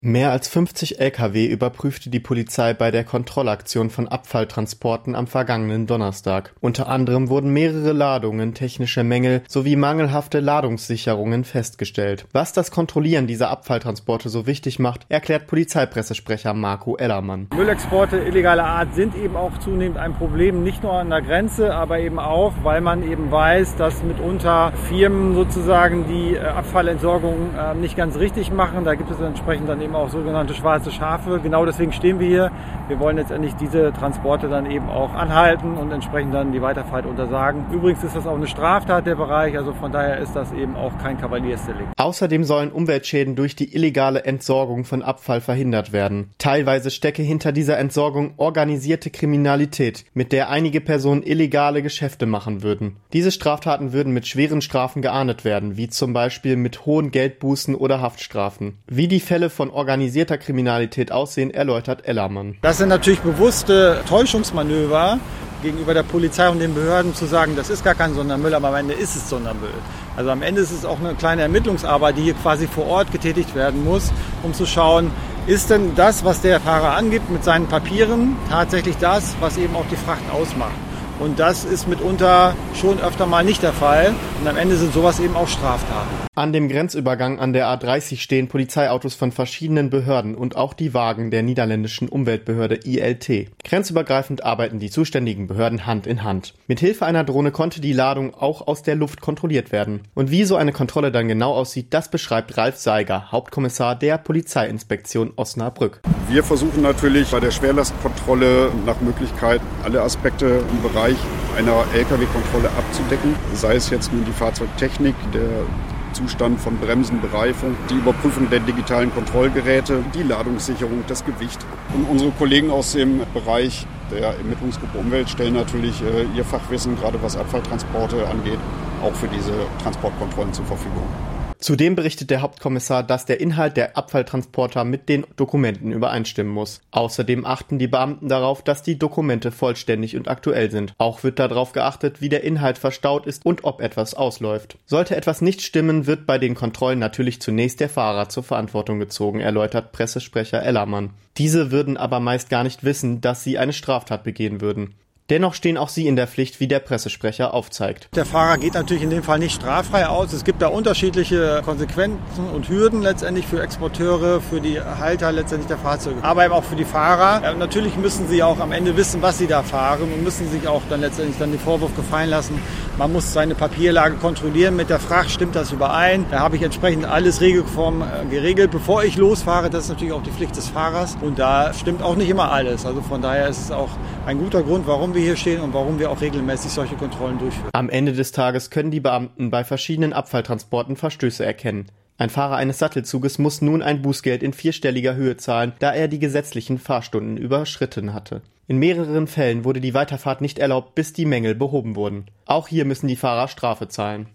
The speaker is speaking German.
Mehr als 50 Lkw überprüfte die Polizei bei der Kontrollaktion von Abfalltransporten am vergangenen Donnerstag. Unter anderem wurden mehrere Ladungen, technische Mängel sowie mangelhafte Ladungssicherungen festgestellt. Was das Kontrollieren dieser Abfalltransporte so wichtig macht, erklärt Polizeipressesprecher Marco Ellermann. Müllexporte illegaler Art sind eben auch zunehmend ein Problem, nicht nur an der Grenze, aber eben auch, weil man eben weiß, dass mitunter Firmen sozusagen die Abfallentsorgung nicht ganz richtig machen. Da gibt es entsprechend dann eben auch sogenannte schwarze Schafe. Genau deswegen stehen wir hier. Wir wollen letztendlich diese Transporte dann eben auch anhalten und entsprechend dann die Weiterfahrt untersagen. Übrigens ist das auch eine Straftat, der Bereich, also von daher ist das eben auch kein Kavaliersdelikt. Außerdem sollen Umweltschäden durch die illegale Entsorgung von Abfall verhindert werden. Teilweise stecke hinter dieser Entsorgung organisierte Kriminalität, mit der einige Personen illegale Geschäfte machen würden. Diese Straftaten würden mit schweren Strafen geahndet werden, wie zum Beispiel mit hohen Geldbußen oder Haftstrafen. Wie die Fälle von organisierter Kriminalität aussehen, erläutert Ellermann. Das sind natürlich bewusste Täuschungsmanöver gegenüber der Polizei und den Behörden zu sagen, das ist gar kein Sondermüll, aber am Ende ist es Sondermüll. Also am Ende ist es auch eine kleine Ermittlungsarbeit, die hier quasi vor Ort getätigt werden muss, um zu schauen, ist denn das, was der Fahrer angibt mit seinen Papieren, tatsächlich das, was eben auch die Fracht ausmacht. Und das ist mitunter schon öfter mal nicht der Fall. Und am Ende sind sowas eben auch Straftaten. An dem Grenzübergang an der A30 stehen Polizeiautos von verschiedenen Behörden und auch die Wagen der niederländischen Umweltbehörde ILT. Grenzübergreifend arbeiten die zuständigen Behörden Hand in Hand. Mithilfe einer Drohne konnte die Ladung auch aus der Luft kontrolliert werden. Und wie so eine Kontrolle dann genau aussieht, das beschreibt Ralf Seiger, Hauptkommissar der Polizeiinspektion Osnabrück. Wir versuchen natürlich bei der Schwerlastkontrolle nach Möglichkeit alle Aspekte im Bereich einer Lkw-Kontrolle abzudecken, sei es jetzt nun die Fahrzeugtechnik, der Zustand von Bremsen, Bereifung, die Überprüfung der digitalen Kontrollgeräte, die Ladungssicherung, das Gewicht. Und unsere Kollegen aus dem Bereich der Ermittlungsgruppe Umwelt stellen natürlich ihr Fachwissen, gerade was Abfalltransporte angeht, auch für diese Transportkontrollen zur Verfügung. Zudem berichtet der Hauptkommissar, dass der Inhalt der Abfalltransporter mit den Dokumenten übereinstimmen muss. Außerdem achten die Beamten darauf, dass die Dokumente vollständig und aktuell sind. Auch wird darauf geachtet, wie der Inhalt verstaut ist und ob etwas ausläuft. Sollte etwas nicht stimmen, wird bei den Kontrollen natürlich zunächst der Fahrer zur Verantwortung gezogen, erläutert Pressesprecher Ellermann. Diese würden aber meist gar nicht wissen, dass sie eine Straftat begehen würden. Dennoch stehen auch sie in der Pflicht, wie der Pressesprecher aufzeigt. Der Fahrer geht natürlich in dem Fall nicht straffrei aus. Es gibt da unterschiedliche Konsequenzen und Hürden letztendlich für Exporteure, für die Halter letztendlich der Fahrzeuge, aber eben auch für die Fahrer. Natürlich müssen sie auch am Ende wissen, was sie da fahren und müssen sich auch dann letztendlich den Vorwurf gefallen lassen. Man muss seine Papierlage kontrollieren mit der Fracht, stimmt das überein? Da habe ich entsprechend alles regelkonform geregelt, bevor ich losfahre. Das ist natürlich auch die Pflicht des Fahrers und da stimmt auch nicht immer alles. Also von daher ist es auch ein guter Grund, warum wir hier stehen und warum wir auch regelmäßig solche Kontrollen durchführen. Am Ende des Tages können die Beamten bei verschiedenen Abfalltransporten Verstöße erkennen. Ein Fahrer eines Sattelzuges muss nun ein Bußgeld in 4-stelliger Höhe zahlen, da er die gesetzlichen Fahrstunden überschritten hatte. In mehreren Fällen wurde die Weiterfahrt nicht erlaubt, bis die Mängel behoben wurden. Auch hier müssen die Fahrer Strafe zahlen.